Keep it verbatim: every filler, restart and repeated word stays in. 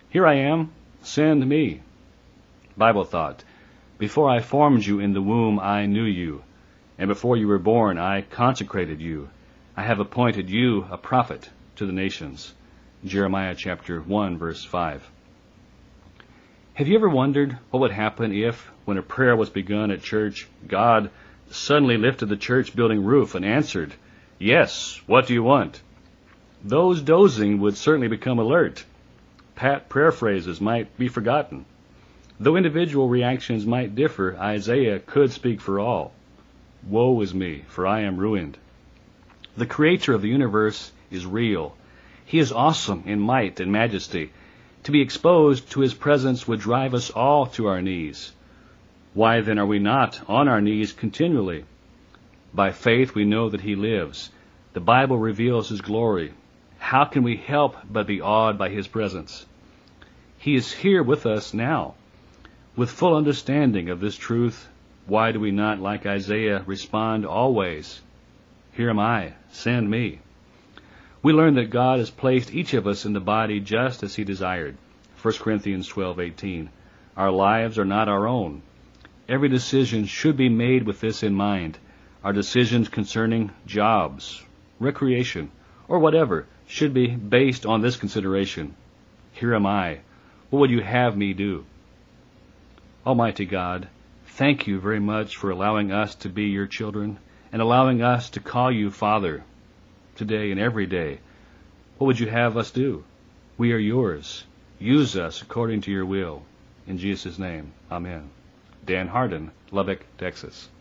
Here I am, send me. Bible thought. Before I formed you in the womb, I knew you. And before you were born, I consecrated you. I have appointed you a prophet to the nations. Jeremiah chapter one, verse five. Have you ever wondered what would happen if, when a prayer was begun at church, God suddenly lifted the church building roof and answered, "Yes, what do you want?" Those dozing would certainly become alert. Pat prayer phrases might be forgotten. Though individual reactions might differ, Isaiah could speak for all. Woe is me, for I am ruined. The Creator of the universe is real. He is awesome in might and majesty. To be exposed to His presence would drive us all to our knees. Why then are we not on our knees continually? By faith we know that He lives. The Bible reveals His glory. How can we help but be awed by His presence? He is here with us now. With full understanding of this truth, why do we not, like Isaiah, respond always, "Here am I, send me"? We learn that God has placed each of us in the body just as He desired. First Corinthians twelve eighteen. Our lives are not our own. Every decision should be made with this in mind. Our decisions concerning jobs, recreation, or whatever should be based on this consideration. Here am I. What would you have me do? Almighty God, thank you very much for allowing us to be your children and allowing us to call you Father today and every day. What would you have us do? We are yours. Use us according to your will. In Jesus' name, amen. Dan Hardin, Lubbock, Texas.